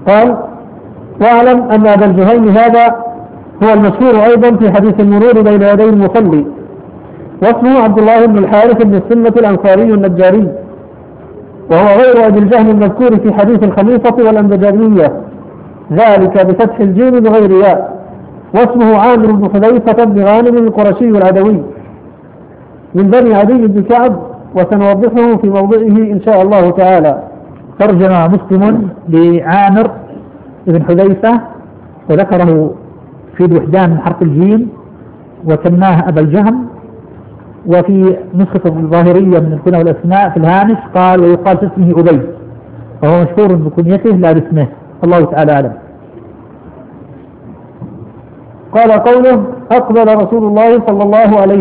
قال: واعلم أن أبا الجهيم هذا هو المشهور أيضا في حديث المرور بين يدي المصلي، واسمه عبد الله بن الحارث بن السنة الأنصاري النجاري، وهو غير أبي الجهم المذكور في حديث الخليفة والأنبجانية، ذلك بفتح الجيم بغير ياء. واسمه عامر بن حذيفة بن غانم القرشي العدوي من بني عدي بن كعب، وسنوضحه في موضعه إن شاء الله تعالى. ترجم مسلم لعامر بن حذيفة وذكره في الوحدان من حرف الجيم وسماه أبا الجهم، وفي نسخة الظاهرية من الكنى والأسماء في الهامش قال: ويقال في اسمه أبي، وهو مشهور بكنيته لا باسمه. الله تعالى أعلم. قال: قوله: أقبل رسول الله صلى الله عليه